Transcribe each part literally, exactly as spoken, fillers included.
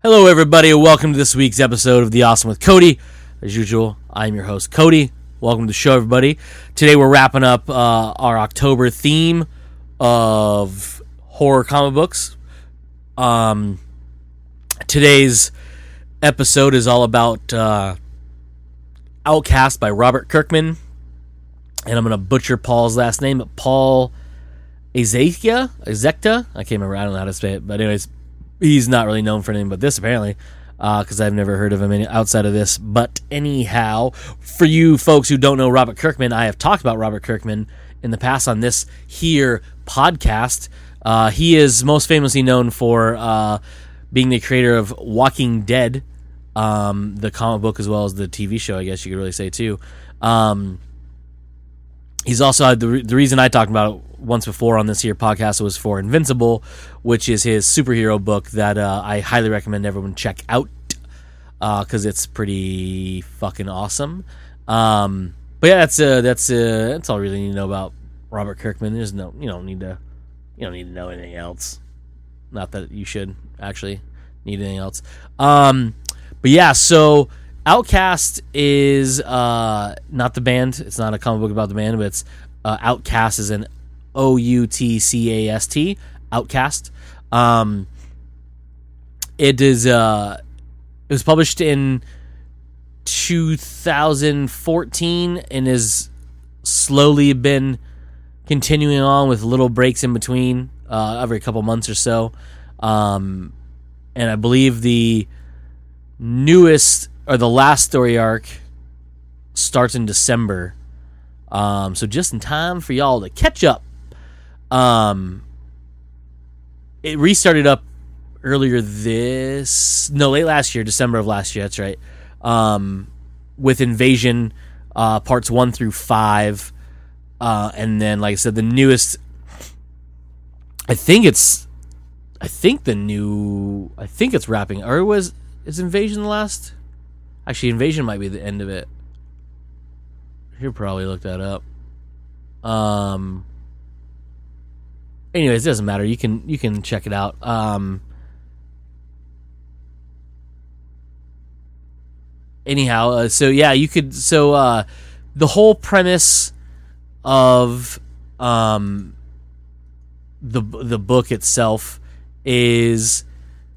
Hello, everybody, and welcome to this week's episode of The Awesome with Cody. As usual, I'm your host, Cody. Welcome to the show, everybody. Today, we're wrapping up uh, our October theme of horror comic books. Um, today's episode is all about uh, Outcast by Robert Kirkman, and I'm going to butcher Paul's last name, but Paul Ezekta, Ezekta. I can't remember. I don't know how to say it, but anyways. He's not really known for anything but this, apparently, because uh, I've never heard of him any, outside of this. But anyhow, for you folks who don't know Robert Kirkman, I have talked about Robert Kirkman in the past on this here podcast. Uh, he is most famously known for uh, being the creator of Walking Dead, um, the comic book as well as the T V show, I guess you could really say, too. Um, he's also, the, re- the reason I talked about it once before on this here podcast was for Invincible, which is his superhero book that uh, I highly recommend everyone check out because uh, it's pretty fucking awesome. Um, but yeah, that's uh, that's uh, that's all I really need to know about Robert Kirkman. There's no, you don't need to, you don't need to know anything else. Not that you should actually need anything else. Um, but yeah, so Outcast is uh, not the band. It's not a comic book about the band, but it's uh, Outcast is an O U T C A S T, Outcast. Um, it is. Uh, it was published in two thousand fourteen and has slowly been continuing on with little breaks in between, uh, every couple months or so. Um, and I believe the newest or the last story arc starts in December. Um, so just in time for y'all to catch up. Um, it restarted up earlier this, no, late last year, December of last year, that's right, um, with Invasion, uh, parts one through five, uh, and then, like I said, the newest, I think it's, I think the new, I think it's wrapping, or was, is Invasion the last? Actually, Invasion might be the end of it. You probably look that up. Um... Anyways, it doesn't matter. You can you can check it out. Um, anyhow, uh, so yeah, you could. So uh, the whole premise of um, the the book itself is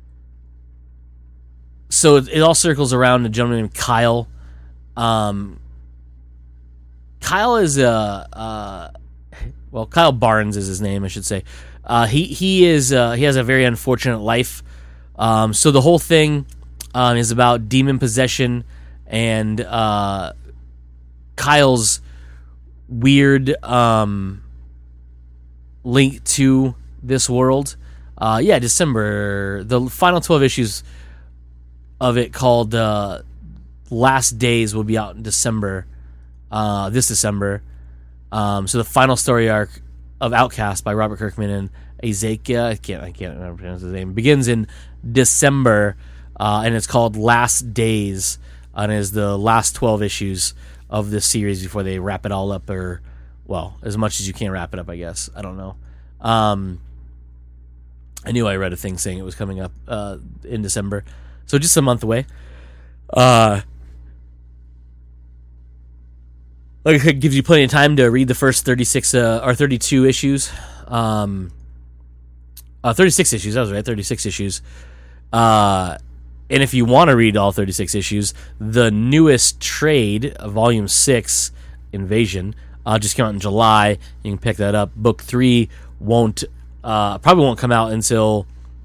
so it, it all circles around a gentleman named Kyle. Um, Kyle is a. Uh, Well, Kyle Barnes is his name, I should say. Uh, he he is uh, he has a very unfortunate life. Um, so the whole thing um, is about demon possession and uh, Kyle's weird um, link to this world. Uh, yeah, December. The final twelve issues of it, called uh, Last Days, will be out in December. Uh, this December. Um, so the final story arc of Outcast by Robert Kirkman and Ezekta, I can't, I can't remember pronounce his name, begins in December, uh, and it's called Last Days, and is the last twelve issues of this series before they wrap it all up, or, well, as much as you can wrap it up, I guess. I don't know. Um, I knew I read a thing saying it was coming up uh, in December, so just a month away. Uh... Like, it gives you plenty of time to read the first thirty-six uh, or thirty-two issues. Um, uh, thirty-six issues, that was right, thirty-six issues. Uh, and if you want to read all thirty-six issues, the newest trade, Volume six, Invasion, uh, just came out in July. You can pick that up. Book three won't, uh, probably won't come out until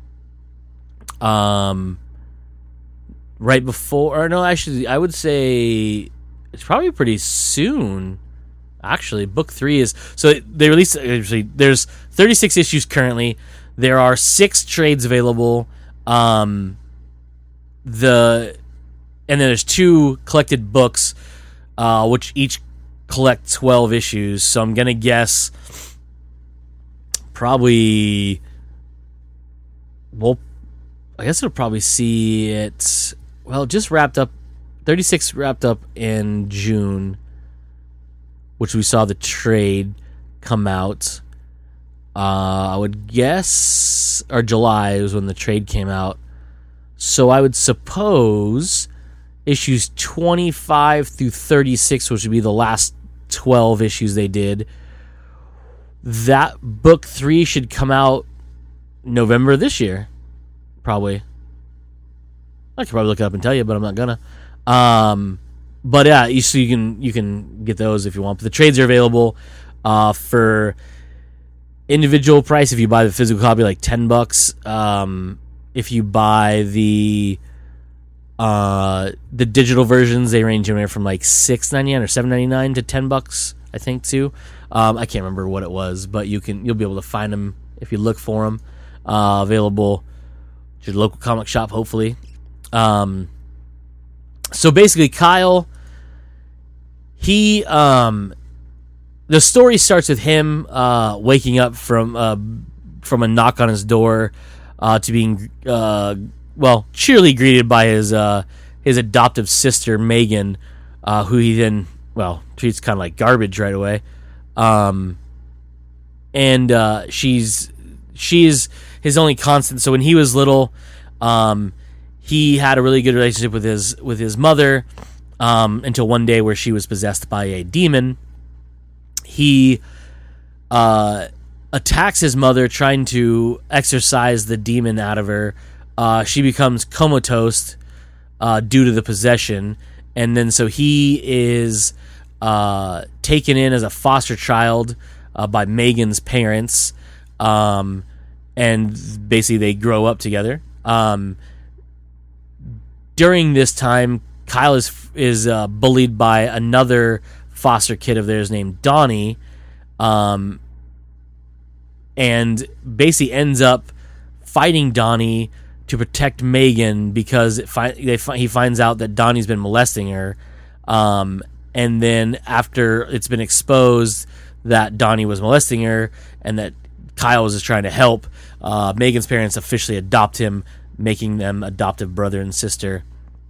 um, right before, or no, actually, I would say it's probably pretty soon. Actually, book three is, so they released, actually, there's thirty-six issues currently. There are six trades available. Um, the and then there's two collected books, uh, which each collect twelve issues. So I'm gonna guess probably, well, I guess it'll probably see it. Well, it just wrapped up. thirty-six wrapped up in June, which we saw the trade come out. Uh, I would guess, or July was when the trade came out. So I would suppose issues twenty-five through thirty-six, which would be the last twelve issues they did, that book three should come out November this year, probably. I could probably look it up and tell you, but I'm not gonna. Um, but yeah, you, so you can you can get those if you want. But the trades are available uh, for individual price if you buy the physical copy, like ten bucks. Um, if you buy the uh, the digital versions, they range anywhere from like six ninety nine or seven ninety nine to ten bucks, I think too. Um, I can't remember what it was, but you can you'll be able to find them if you look for them. Uh, available to your local comic shop, hopefully. Um, so basically, Kyle, he, um, the story starts with him uh, waking up from uh, from a knock on his door uh, to being, uh, well, cheerily greeted by his uh, his adoptive sister, Megan, uh, who he then, well, treats kind of like garbage right away. Um, and uh, she's she's his only constant. So when he was little, um, he had a really good relationship with his with his mother um, until one day where she was possessed by a demon. He uh, attacks his mother, trying to exorcise the demon out of her. Uh, she becomes comatose uh, due to the possession, and then so he is uh, taken in as a foster child uh, by Megan's parents, um, and basically they grow up together. Um, during this time, Kyle is is uh, bullied by another foster kid of theirs named Donnie, um, and basically ends up fighting Donnie to protect Megan because it fi- they fi- he finds out that Donnie's been molesting her, um, and then after it's been exposed that Donnie was molesting her and that Kyle was just trying to help, uh, Megan's parents officially adopt him, making them adoptive brother and sister.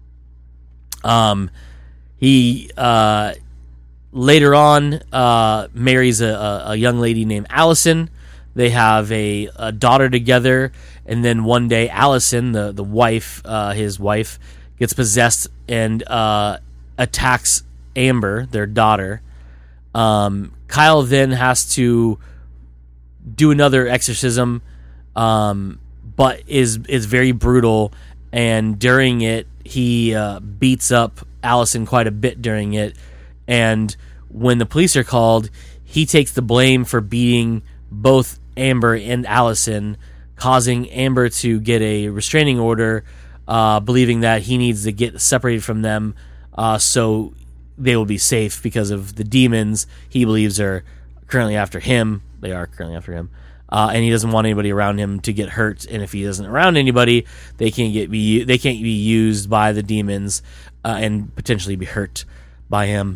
Um, he uh, later on uh, marries a, a, a young lady named Allison. They have a, a daughter together, and then one day Allison, the the wife, uh, his wife, gets possessed and uh, attacks Amber, their daughter. Um, Kyle then has to do another exorcism, um, but is is very brutal, and during it he uh, beats up Allison quite a bit during it. And when the police are called, he takes the blame for beating both Amber and Allison, causing Amber to get a restraining order, uh, believing that he needs to get separated from them uh, so they will be safe because of the demons he believes are currently after him. They are currently after him. Uh, and he doesn't want anybody around him to get hurt. And if he isn't around anybody, they can't get be they can't be used by the demons uh, and potentially be hurt by him.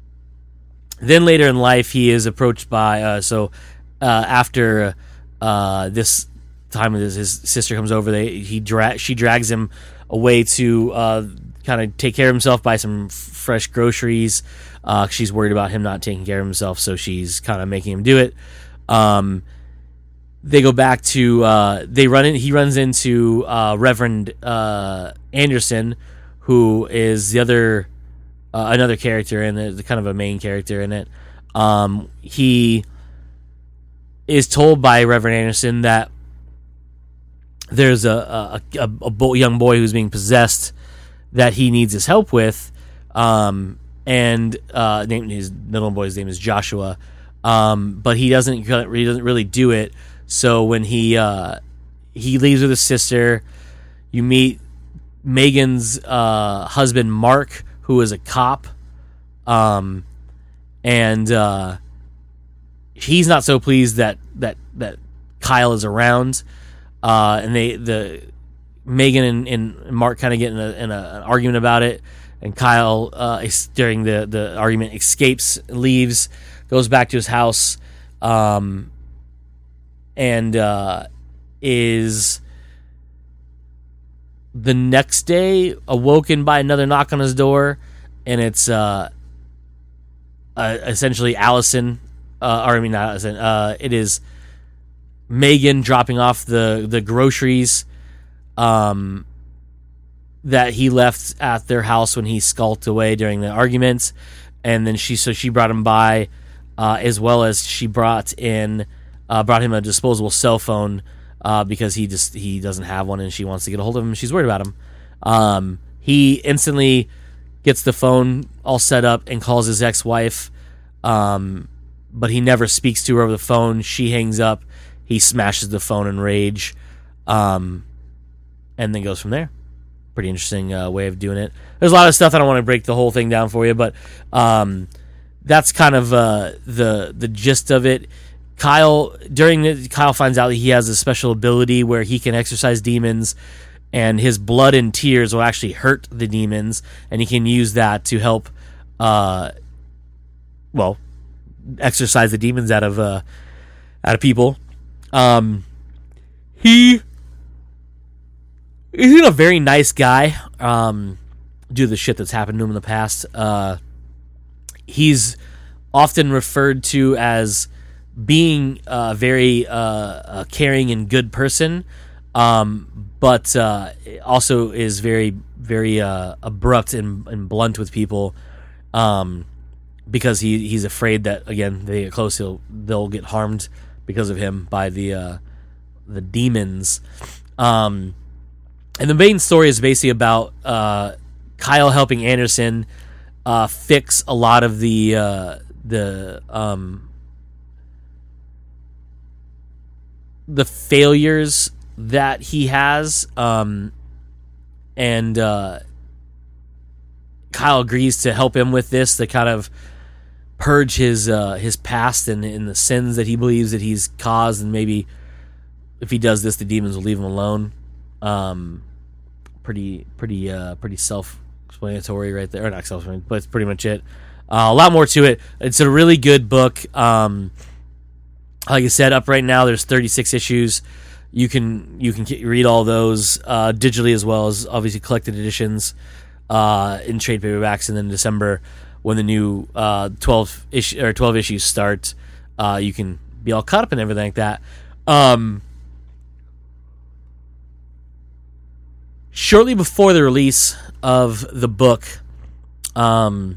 Then later in life, he is approached by uh, so uh, after uh, this time his, his sister comes over, they he dra- she drags him away to uh, kind of take care of himself, buy some f- fresh groceries. Uh, she's worried about him not taking care of himself, so she's kind of making him do it. Um, they go back to uh, they run in. He runs into uh, Reverend uh, Anderson, who is the other uh, another character in it, kind of a main character in it. Um, he is told by Reverend Anderson that there's a a, a, a boy, young boy who's being possessed that he needs his help with, um, and uh, name, his little boy's name is Joshua, um, but he doesn't he doesn't really do it. So when he uh, he leaves with his sister, you meet Megan's uh, husband Mark, who is a cop, um, and uh, he's not so pleased that that that Kyle is around, uh, and they the Megan and, and Mark kind of get in, a, in a, an argument about it, and Kyle uh, during the the argument escapes, leaves, goes back to his house, um, and uh, is the next day awoken by another knock on his door, and it's uh, uh, essentially Allison, uh, or I mean not Allison, uh, it is Megan dropping off the, the groceries, um, that he left at their house when he skulked away during the arguments, and then she so she brought him by, uh, as well as she brought in uh, brought him a disposable cell phone uh, because he just he doesn't have one and she wants to get a hold of him. She's worried about him. Um, he instantly gets the phone all set up and calls his ex-wife, um, but he never speaks to her over the phone. She hangs up. He smashes the phone in rage, um, and then goes from there. Pretty interesting uh, way of doing it. There's a lot of stuff. I don't want to break the whole thing down for you, but um, that's kind of uh, the the gist of it. Kyle during the, Kyle finds out that he has a special ability where he can exorcise demons, and his blood and tears will actually hurt the demons, and he can use that to help, uh, well, exorcise the demons out of uh, out of people. Um, he. He's a very nice guy, um, due to the shit that's happened to him in the past. Uh, he's often referred to as being a very uh, a caring and good person, um, but uh, also is very, very uh, abrupt and, and blunt with people, um, because he he's afraid that, again, they get close, he'll they'll get harmed because of him by the uh, the demons. Um, And the main story is basically about uh, Kyle helping Anderson uh, fix a lot of the uh, the um, the failures that he has, um, and uh, Kyle agrees to help him with this to kind of purge his uh, his past and, and the sins that he believes that he's caused, and maybe if he does this, the demons will leave him alone. Um, pretty, pretty, uh, pretty self-explanatory right there. Or not self-explanatory, but it's pretty much it. Uh, a lot more to it. It's a really good book. Um, like I said, up right now, there's thirty-six issues. You can you can read all those uh, digitally, as well as obviously collected editions uh, in trade paperbacks. And then in December, when the new uh, twelve issue or twelve issues start, uh, you can be all caught up and everything like that. Um, Shortly before the release of the book, um,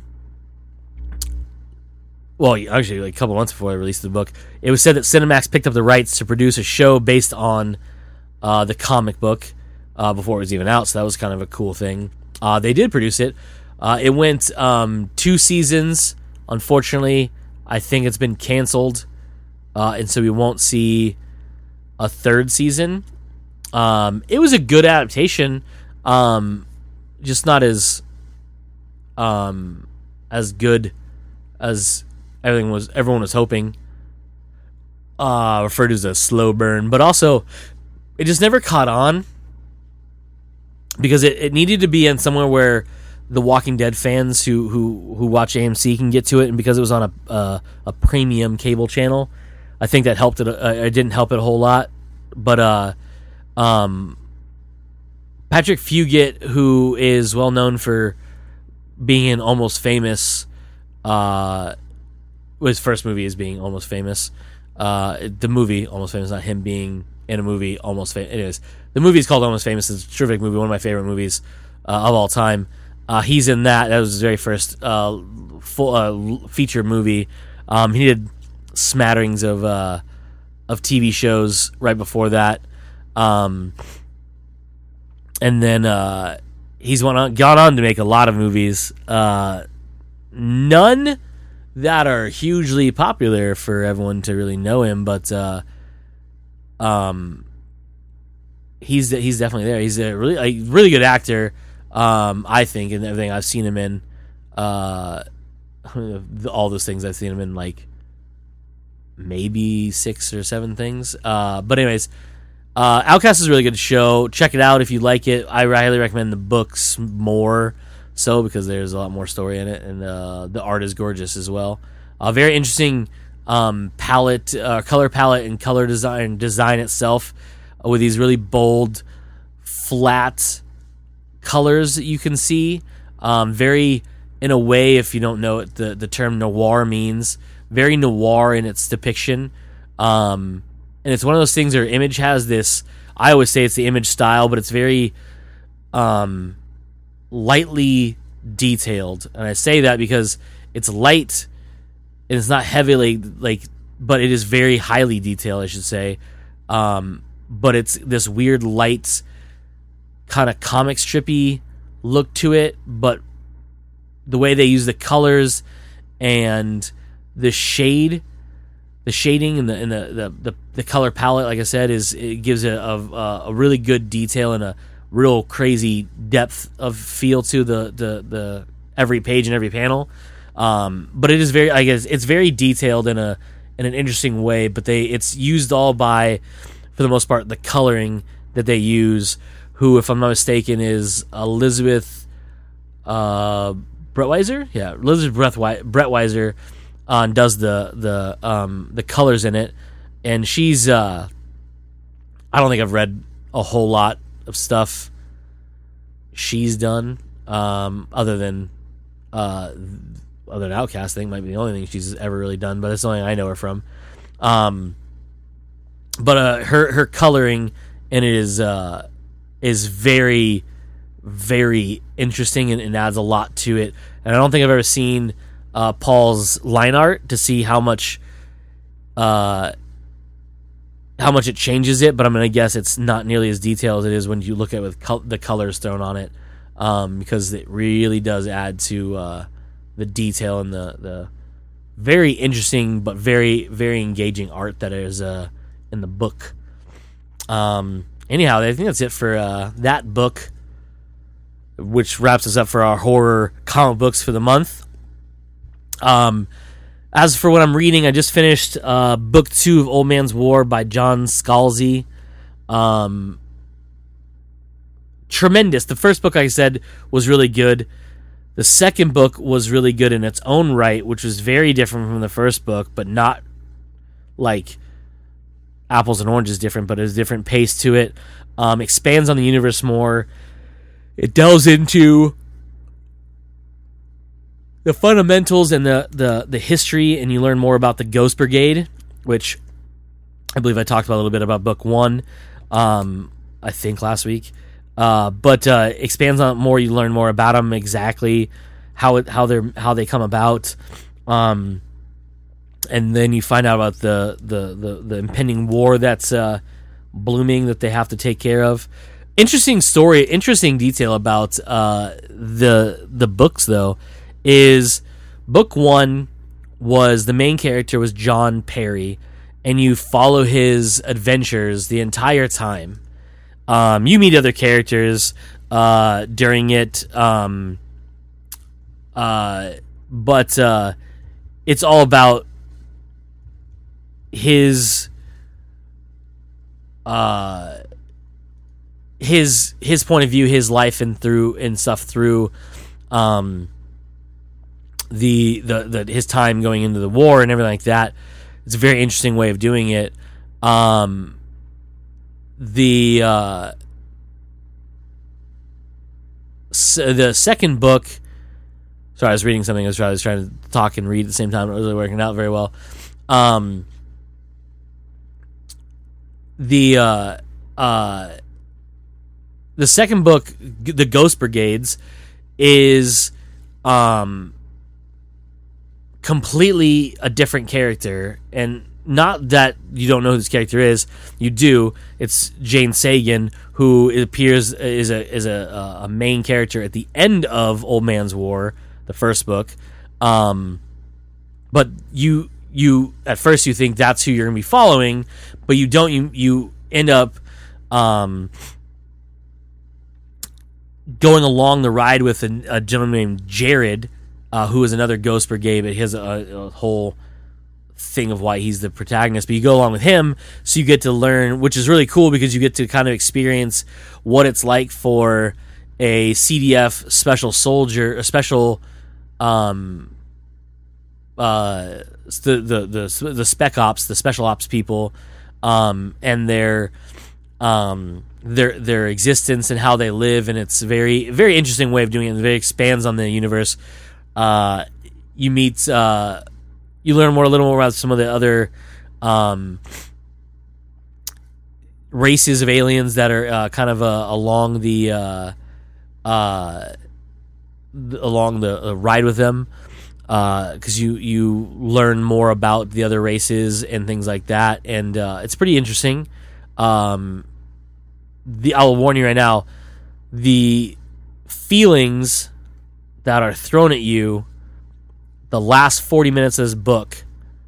well, actually, like a couple months before I released the book, it was said that Cinemax picked up the rights to produce a show based on uh, the comic book uh, before it was even out, so that was kind of a cool thing. Uh, they did produce it. Uh, it went um, two seasons. Unfortunately, I think it's been canceled, uh, and so we won't see a third season. Um, it was a good adaptation, um, just not as um, as good as everything was. Everyone was hoping. Uh, referred to as a slow burn, but also it just never caught on because it, it needed to be in somewhere where the Walking Dead fans who who who watch A M C can get to it, and because it was on a uh, a premium cable channel, I think that helped it. Uh, it didn't help it a whole lot, but uh. Um, Patrick Fugit, who is well known for being in Almost Famous, uh, his first movie is being Almost Famous. Uh, the movie Almost Famous, not him being in a movie Almost Famous. It is. The movie is called Almost Famous. It's a terrific movie, one of my favorite movies uh, of all time. Uh, he's in that. That was his very first uh, full uh, feature movie. Um, he did smatterings of uh, of T V shows right before that. Um, and then uh, he's went on, gone on to make a lot of movies, uh, none that are hugely popular for everyone to really know him, but uh, um, he's he's definitely there. He's a really a really good actor, um, I think, and everything I've seen him in. Uh, all those things I've seen him in, like maybe six or seven things. Uh, but anyways. Uh, Outcast is a really good show. Check it out if you like it. I highly recommend the books more so because there's a lot more story in it, and uh, the art is gorgeous as well. A uh, very interesting um, palette, uh, color palette, and color design design itself uh, with these really bold, flat colors that you can see. Um, very, in a way, if you don't know what the the term noir means, very noir in its depiction. Um, And it's one of those things where Image has this, I always say it's the Image style, but it's very, um, lightly detailed, and I say that because it's light and it's not heavily like, but it is very highly detailed, I should say. Um, but it's this weird light, kind of comic strippy look to it, but the way they use the colors and the shade, the shading and the and the, the, the, the color palette, like I said, is it gives it a, a, a really good detail and a real crazy depth of feel to the the, the every page and every panel. Um, but it is very, I guess, it's very detailed in a in an interesting way. But they it's used all by, for the most part, the coloring that they use. Who, if I'm not mistaken, is Elizabeth uh, Brettweiser. Yeah, Elizabeth Brettweiser uh, does the the um, the colors in it, and she's. Uh, I don't think I've read a whole lot of stuff she's done, um, other than uh, other than Outcast. I think might be the only thing she's ever really done, but it's the only thing I know her from. Um, but uh, her her coloring and it is. Uh, is very, very interesting and, and adds a lot to it. And I don't think I've ever seen uh, Paul's line art to see how much uh, how much it changes it, but I'm going to guess it's not nearly as detailed as it is when you look at it with col- the colors thrown on it, um, because it really does add to uh, the detail and the, the very interesting but very, very engaging art that is uh, in the book. Um Anyhow, I think that's it for uh, that book, which wraps us up for our horror comic books for the month. Um, as for what I'm reading, I just finished uh, book two of Old Man's War by John Scalzi. Um, tremendous. The first book, like I said, was really good. The second book was really good in its own right, which was very different from the first book, but not like apples and oranges different, but there's a different pace to it. Um, expands on the universe more. It delves into the fundamentals and the, the, the history, and you learn more about the Ghost Brigade, which I believe I talked about a little bit about book one, um, I think last week. Uh, but uh, expands on it more. You learn more about them, exactly how it, how they're how they come about. Um, And then you find out about the, the, the, the impending war that's uh, blooming that they have to take care of. Interesting story, interesting detail about uh, the the books, though, is book one was the main character was John Perry, and you follow his adventures the entire time. Um, you meet other characters uh, during it, um, uh, but uh, it's all about his uh his his point of view, his life and through and stuff through um the the, the his time going into the war and everything like that. It's a very interesting way of doing it. Um the uh so the second book, sorry, I was reading something. I was, trying, I was trying to talk and read at the same time. It wasn't really working out very well. Um The uh, uh, the second book, The Ghost Brigades, is um, completely a different character. And not that you don't know who this character is. You do. It's Jane Sagan, who it appears is a is a, a main character at the end of Old Man's War, the first book. Um, but you... You at first you think that's who you're going to be following, but you don't. You you end up um, going along the ride with a, a gentleman named Jared, uh, who is another Ghost Brigade, but he has a, a whole thing of why he's the protagonist. But you go along with him, so you get to learn, which is really cool because you get to kind of experience what it's like for a C D F special soldier, a special. Um, uh, the, the the the spec ops, the special ops people, um, and their um, their their existence and how they live, and it's very very interesting way of doing it. It very expands on the universe. Uh, you meet, uh, you learn more a little more about some of the other um, races of aliens that are uh, kind of uh, along the uh, uh, along the uh, ride with them, because uh, you you learn more about the other races and things like that, and uh, it's pretty interesting. Um, the I'll warn you right now, the feelings that are thrown at you the last forty minutes of this book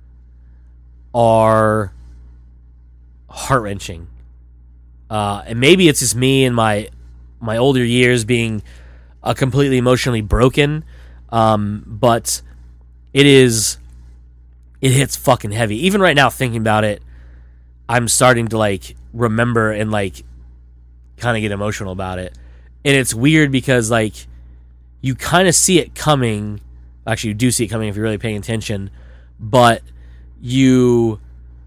are heart-wrenching. Uh, and maybe it's just me in my my older years being uh, completely emotionally broken, um, but it is it hits fucking heavy. Even right now, thinking about it, I'm starting to like remember and like kind of get emotional about it. And it's weird because like you kind of see it coming. Actually, you do see it coming if you're really paying attention, but you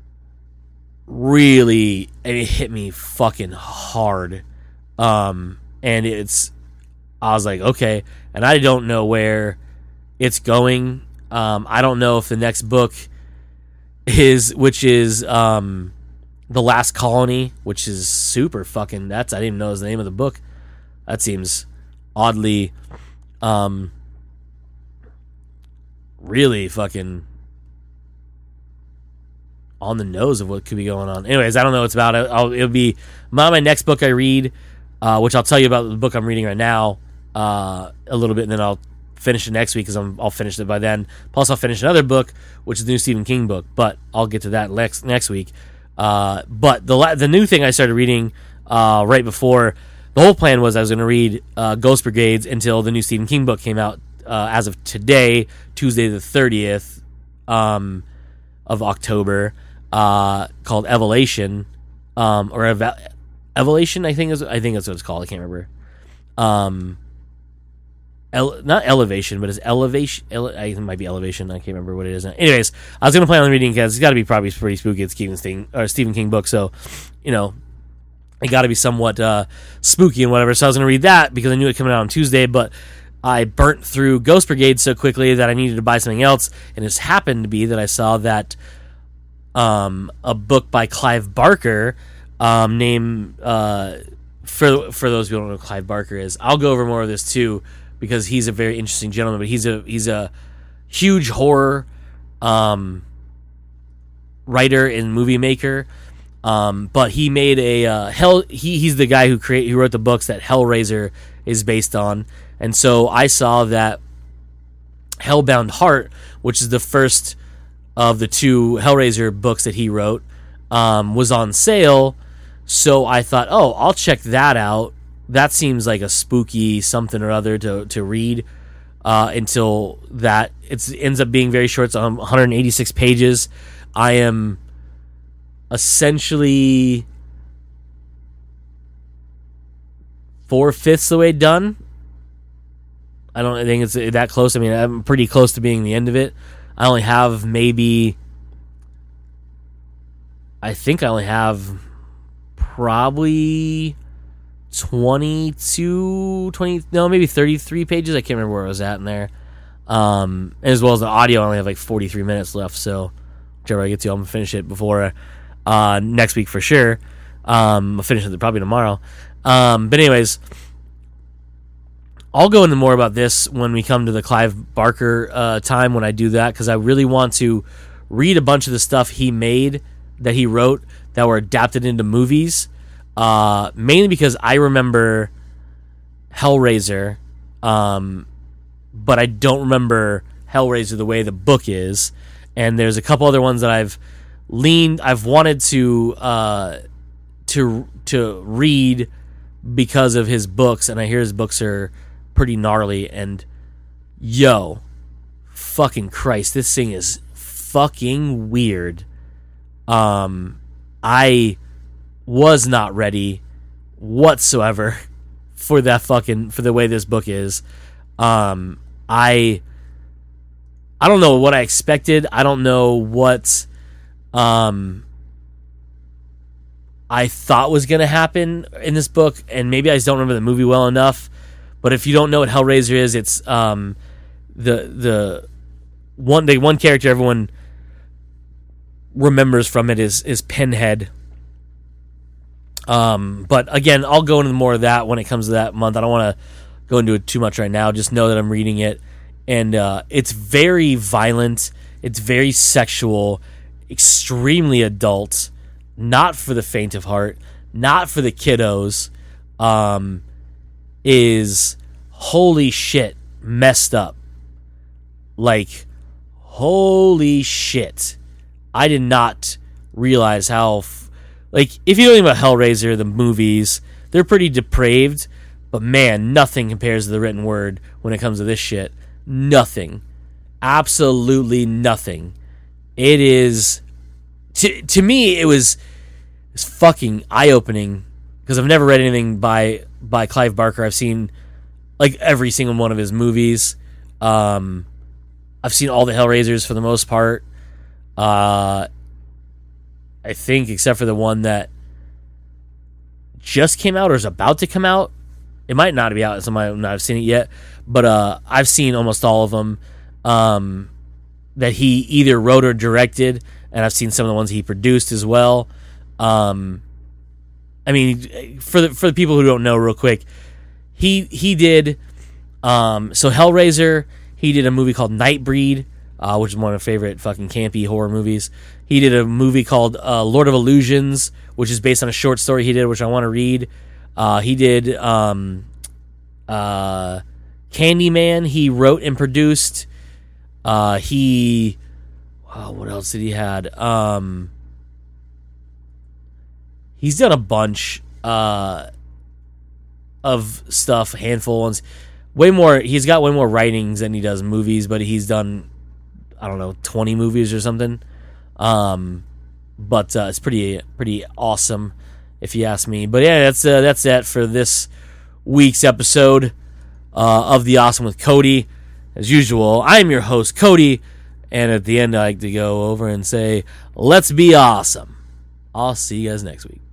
really, it hit me fucking hard. Um, and it's, I was like, okay, and I don't know where it's going. Um, I don't know if the next book is, which is, um, The Last Colony, which is super fucking, that's, I didn't even know was the name of the book. That seems oddly, um, really fucking on the nose of what could be going on. Anyways, I don't know what it's about. I'll, it'll be my, my next book I read, uh, which I'll tell you about the book I'm reading right now uh, a little bit, and then I'll finish it next week because I'll finish it by then. Plus, I'll finish another book, which is the new Stephen King book, but I'll get to that next next week. Uh, but the the new thing I started reading uh, right before, the whole plan was I was going to read uh, Ghost Brigades until the new Stephen King book came out uh, as of today, Tuesday the thirtieth um, of October. Uh, called Evolution, um, or Ev- Evolution, I think is I think that's what it's called. I can't remember. Um, ele- not Elevation, but it's Elevation. Ele- I think it might be Elevation. I can't remember what it is. Anyways, I was gonna plan on reading because it's got to be probably pretty spooky. It's Stephen King or Stephen King book, so you know it got to be somewhat uh, spooky and whatever. So I was gonna read that because I knew it coming out on Tuesday, but I burnt through Ghost Brigade so quickly that I needed to buy something else, and it just happened to be that I saw that. Um, a book by Clive Barker, um, named uh, for for those who don't know who Clive Barker is. I'll go over more of this too because he's a very interesting gentleman. But he's a he's a huge horror um, writer and movie maker. Um, but he made a uh, hell. He he's the guy who create who wrote the books that Hellraiser is based on. And so I saw that Hellbound Heart, which is the first of the two Hellraiser books that he wrote, um, was on sale. So I thought, oh, I'll check that out. That seems like a spooky something or other to to read. Uh, until that it ends up being very short. It's one hundred eighty-six pages. I am essentially four fifths the way done. I don't think it's that close. I mean, I'm pretty close to being the end of it. I only have maybe, I think I only have probably twenty-two, twenty, no, maybe thirty-three pages. I can't remember where I was at in there. Um, as well as the audio, I only have like forty-three minutes left. So whichever I get to, I'm going to finish it before uh, next week for sure. Um, I'll finish it probably tomorrow. Um, but anyways, I'll go into more about this when we come to the Clive Barker uh, time when I do that, because I really want to read a bunch of the stuff he made that he wrote that were adapted into movies, uh, mainly because I remember Hellraiser, um, but I don't remember Hellraiser the way the book is, and there's a couple other ones that I've leaned, I've wanted to uh, to to read because of his books, and I hear his books are pretty gnarly, and yo, fucking Christ, this thing is fucking weird. Um, I was not ready whatsoever for that fucking, for the way this book is. Um, I, I don't know what I expected. I don't know what, um, I thought was going to happen in this book, and maybe I just don't remember the movie well enough. But if you don't know what Hellraiser is, it's um, the the one the one character everyone remembers from it is is Pinhead. Um, but again, I'll go into more of that when it comes to that month. I don't want to go into it too much right now. Just know that I'm reading it, and uh, it's very violent. It's very sexual, extremely adult, not for the faint of heart, not for the kiddos. Um, is holy shit messed up. Like, holy shit. I did not realize how... F- like, if you think about Hellraiser, the movies, they're pretty depraved, but man, nothing compares to the written word when it comes to this shit. Nothing. Absolutely nothing. It is... To, to me, it was, it's fucking eye-opening, because I've never read anything by, by Clive Barker. I've seen, like, every single one of his movies. Um... I've seen all the Hellraisers for the most part. Uh, I think, except for the one that just came out or is about to come out. It might not be out. Some I might not have seen it yet. But uh, I've seen almost all of them um, that he either wrote or directed. And I've seen some of the ones he produced as well. Um, I mean, for the for the people who don't know, real quick, he he did um, so Hellraiser. He did a movie called Nightbreed, uh, which is one of my favorite fucking campy horror movies. He did a movie called uh, Lord of Illusions, which is based on a short story he did, which I want to read. Uh, he did um, uh, Candyman. He wrote and produced. Uh, he, oh, what else did he had? Um, he's done a bunch uh, of stuff, a handful of ones. Way more. He's got way more writings than he does movies, but he's done, I don't know, twenty movies or something. Um, but uh, it's pretty pretty awesome, if you ask me. But yeah, that's uh, that's it for this week's episode uh, of The Awesome with Cody. As usual, I'm your host, Cody, and at the end, I like to go over and say, "Let's be awesome." I'll see you guys next week.